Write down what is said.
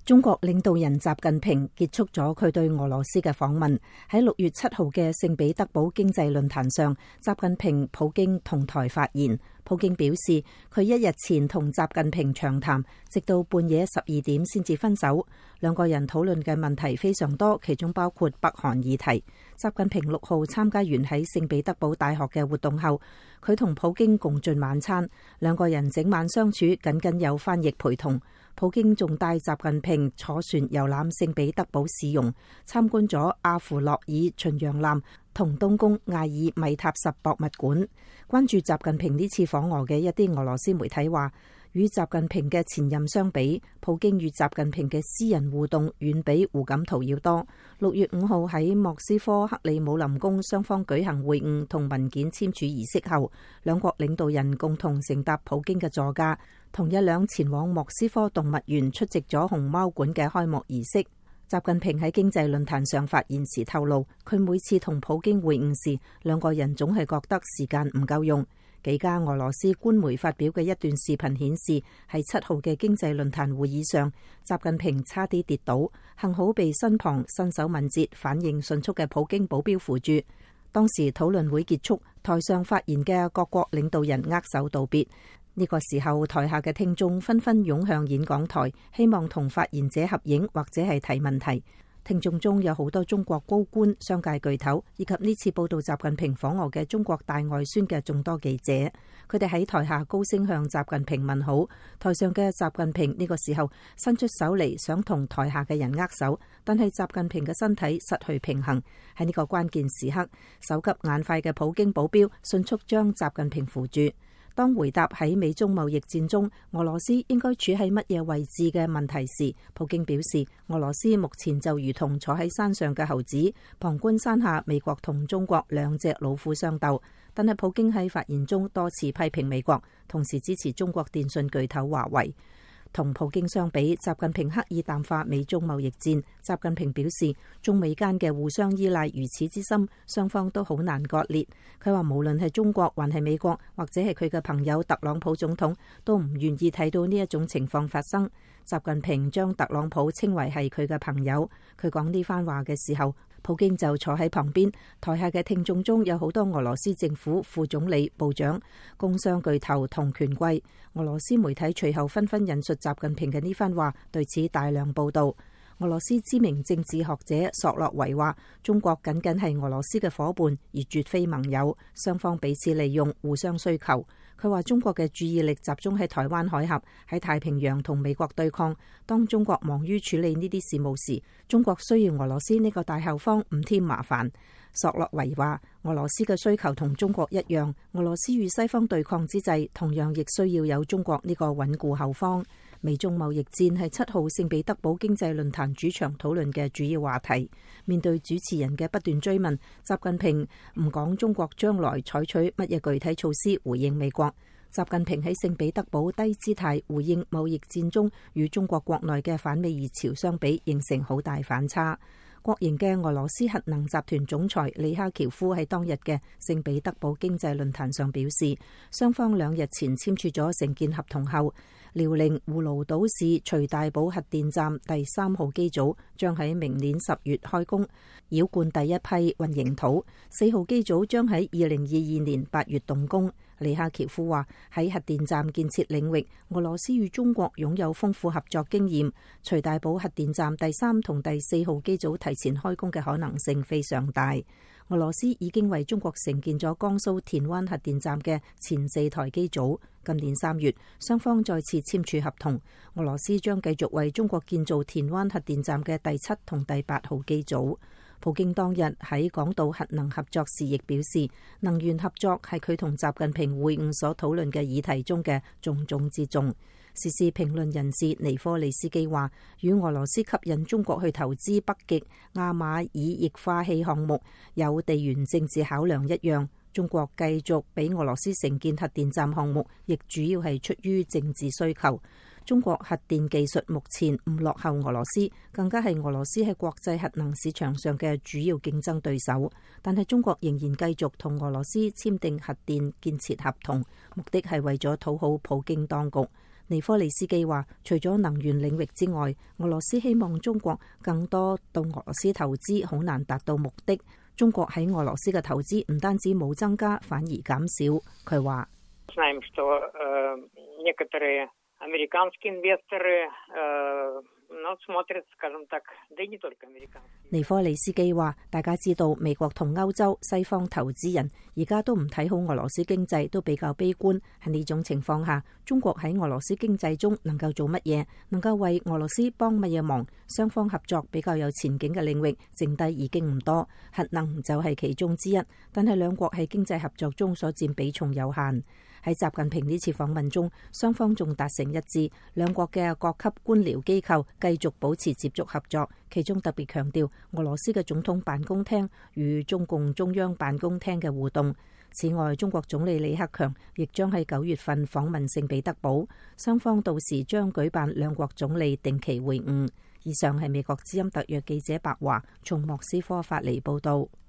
中國領導人習近平結束咗佢對俄羅斯嘅訪問。喺6月7號嘅聖彼得堡經濟論壇上，習近平、普京同台發言。普京表示，佢1日前同習近平長談，直到半夜12點先至分手。兩個人討論嘅問題非常多，其中包括北韓議題。習近平6號參加完喺聖彼得堡大學嘅活動後，佢同普京共進晚餐，兩個人整晚相處，僅有翻譯陪同。普京仲帶習近平坐船遊覽聖彼得堡市容，參觀咗阿芙諾爾巡洋艦同東宮艾爾米塔什博物館。關注習近平呢次訪俄嘅一啲俄羅斯媒體話，與習近平嘅前任相比，普京與習近平嘅私人互動遠比胡錦濤要多。6月5號喺莫斯科克里姆林宮，雙方舉行會晤同文件簽署儀式後，兩國領導人共同乘搭普京嘅座駕，同一輛前往莫斯科動物園出席咗熊貓館嘅開幕儀式。習近平喺經濟論壇上發言時透露，佢每次同普京會晤時，兩個人總係覺得時間唔夠用。幾家俄羅斯官媒發表嘅一段視頻顯示，喺7號嘅經濟論壇會議上，習近平差啲跌倒，幸好被身旁身手敏捷、反應迅速嘅普京保鏢扶住。當時討論會結束，台上發言嘅各國領導人握手道別。呢個時候，台下嘅聽眾紛紛湧向演講台，希望同發言者合影或者係提問題。聽眾中有好多中國高官、商界巨頭，以及呢次報道習近平訪俄嘅中國大外宣嘅眾多記者。佢哋喺台下高聲向習近平問好。台上嘅習近平呢個時候伸出手嚟，想同台下嘅人握手，但係習近平嘅身體失去平衡。喺呢個關鍵時刻，手急眼快嘅普京保鏢迅速將習近平扶住。當回答喺美中貿易戰中俄羅斯應該處喺乜嘢位置嘅問題時，普京表示，俄羅斯目前就如同坐喺山上嘅猴子，旁觀山下美國同中國兩隻老虎相鬥。但係普京喺發言中多次批評美國，同時支持中國電信巨頭華為。同普京相比，習近平刻意淡化美中貿易戰。習近平表示，中美間嘅互相依賴如此之深，雙方都好難割裂。佢話無論係中國還係美國，或者係佢嘅朋友特朗普總統，都唔願意睇到呢一種情況發生。習近平將特朗普稱為係佢嘅朋友。佢講呢番話嘅時候，普京就坐喺旁邊。台下嘅聽眾中有好多俄羅斯政府副總理、部長、工商巨頭同權貴。俄羅斯媒體隨後紛紛引述習近平嘅呢番話，對此大量報道。俄羅斯知名政治學者索洛維話，中國僅僅係俄羅斯嘅夥伴，而絕非盟友，雙方彼此利用，互相需求。佢話中國嘅注意力集中喺台灣海峽，喺太平洋同美國對抗。當中國忙於處理呢啲事務時，中國需要俄羅斯呢個大後方唔添麻煩。索洛維話，俄羅斯嘅需求同中國一樣，俄羅斯與西方對抗之際，同樣亦需要有中國呢個穩固後方。美中貿易戰係7號聖彼得堡經濟論壇主場討論嘅主要話題。面對主持人嘅不斷追問，習近平唔講中國將來採取乜嘢具體措施回應美國。習近平喺聖彼得堡低姿態回應貿易戰中與中國國內嘅反美熱潮相比，形成好大反差。國營嘅俄羅斯核能集團總裁利哈喬夫喺當日嘅聖彼得堡經濟論壇上表示，雙方2日前簽署咗承建合同後，遼寧葫蘆島市徐大堡核電站第3號機組將喺明年10月開工，澆灌第一批混凝土。4號機組將喺2022年8月動工。利哈喬夫話，喺核電站建設領域，俄羅斯與中國擁有豐富合作經驗。徐大堡核電站第3同第4號機組提前開工嘅可能性非常大。俄羅斯已經為中國承建咗江蘇田灣核電站嘅前4台機組。今年3月，雙方再次簽署合同，俄羅斯將繼續為中國建造田灣核電站嘅第7同第8號機組。普京當日喺講到核能合作時，亦表示能源合作係佢同習近平會晤所討論嘅議題中嘅重中之重。時事評論人士尼科利斯基話，與俄羅斯吸引中國去投資北極亞馬爾液化氣項目有地緣政治考量一樣，中國繼續俾俄羅斯承建核電站項目，亦主要係出於政治需求。中國核電技術目前唔落後俄羅斯，更加係俄羅斯喺國際核能市場上嘅主要競爭對手。但係中國仍然繼續同俄羅斯簽訂核電建設合同，目的係為咗討好普京當局。 尼科利斯基話，除咗能源領域之外，俄羅斯希望中國更多到俄羅斯投資，好難達到目的。中國喺俄羅斯嘅投資唔單止冇增加，反而減少。佢話：尼科利斯基話，大家知道美國同歐洲西方投資人而家都唔睇好俄羅斯經濟，都比較悲觀。喺呢種情況下，中國喺俄羅斯經濟中能夠做乜嘢，能夠為俄羅斯幫乜嘢忙？雙方合作比較有前景嘅領域，剩低已經唔多，核能就係其中之一。但係兩國喺經濟合作中所佔比重有限。喺習近平呢次訪問中，雙方仲達成一致，兩國嘅各級官僚機構繼續保持接觸合作，其中特別強調俄羅斯嘅總統辦公廳與中共中央辦公廳嘅互動。此外，中國總理李克強亦將喺9月份訪問聖彼得堡，雙方到時將舉辦兩國總理定期會晤。以上係美國之音特約記者白華從莫斯科發嚟報道。